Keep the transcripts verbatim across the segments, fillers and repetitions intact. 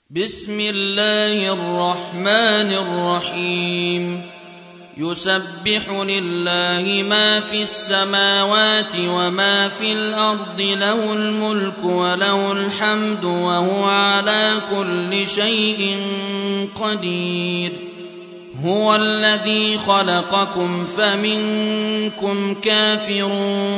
بسم الله الرحمن الرحيم يسبح لله ما في السماوات وما في الأرض له الملك وله الحمد وهو على كل شيء قدير هو الذي خلقكم فمنكم كافر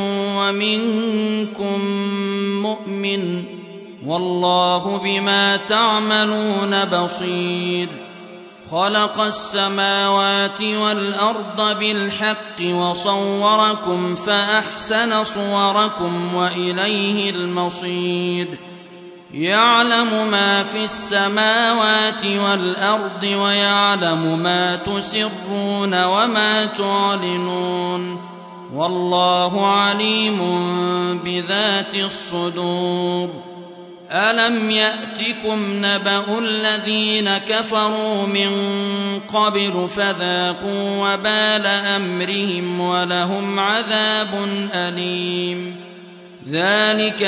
ومنكم مؤمن والله بما تعملون بصير خلق السماوات والأرض بالحق وصوركم فأحسن صوركم وإليه المصير يعلم ما في السماوات والأرض ويعلم ما تسرون وما تعلنون والله عليم بذات الصدور ألم يأتكم نبأ الذين كفروا من قبل فذاقوا وبال أمرهم ولهم عذاب أليم ذلك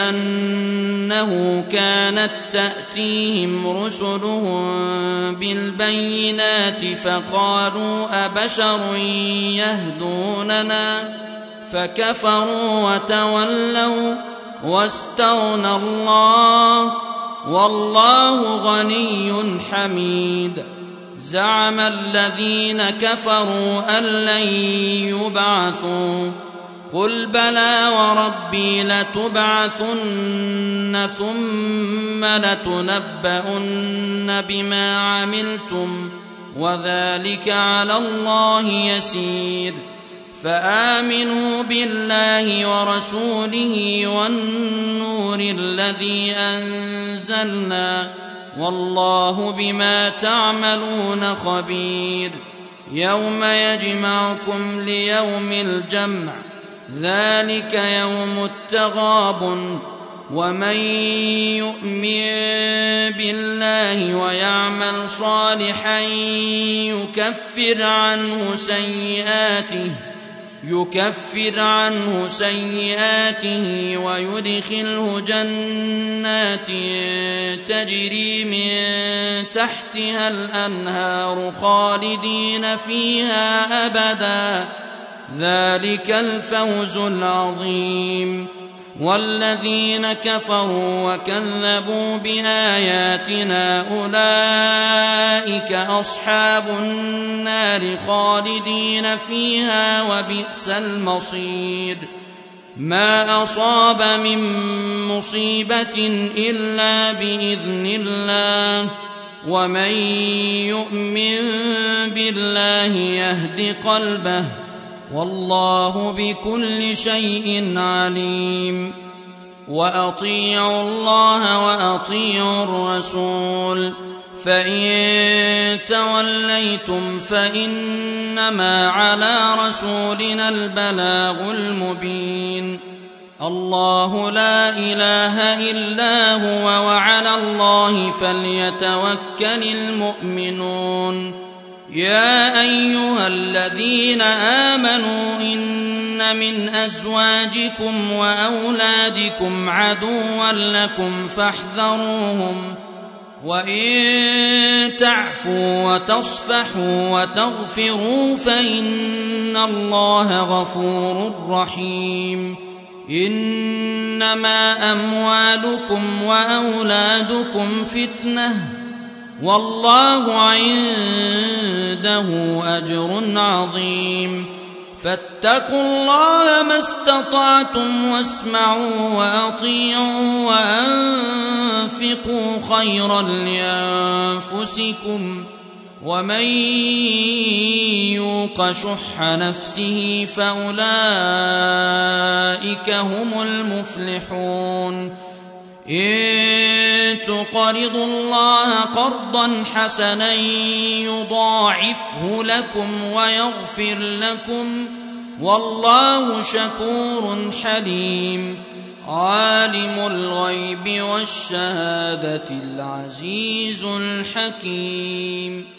بأنه كانت تأتيهم رسلهم بالبينات فقالوا أبشر يهدوننا فكفروا وتولوا واستغنى الله والله غني حميد زعم الذين كفروا أن لن يبعثوا قل بلى وربي لتبعثن ثم لتنبؤن بما عملتم وذلك على الله يسير فآمنوا بالله ورسوله والنور الذي أنزلنا والله بما تعملون خبير يوم يجمعكم ليوم الجمع ذلك يوم التغابن ومن يؤمن بالله ويعمل صالحا يكفر عنه سيئاته يكفر عنه سيئاته ويدخله جنات تجري من تحتها الأنهار خالدين فيها أبدا ذلك الفوز العظيم والذين كفروا وكذبوا بآياتنا أولئك أصحاب النار خالدين فيها وبئس المصير ما أصاب من مصيبة إلا بإذن الله ومن يؤمن بالله يهد قلبه والله بكل شيء عليم وأطيعوا الله وأطيعوا الرسول فإن توليتم فإنما على رسولنا البلاغ المبين الله لا إله إلا هو وعلى الله فليتوكل المؤمنون يا أيها الذين آمنوا إن من أزواجكم وأولادكم عدوا لكم فاحذروهم وإن تعفوا وتصفحوا وتغفروا فإن الله غفور رحيم إنما أموالكم وأولادكم فتنة والله عنده أجر عظيم فاتقوا الله ما استطعتم واسمعوا وأطيعوا وأنفقوا خيرا لأنفسكم ومن يوق شح نفسه فأولئك هم المفلحون إن تقرضوا الله قرضا حسنا يضاعفه لكم ويغفر لكم والله شكور حليم عالم الغيب والشهادة العزيز الحكيم.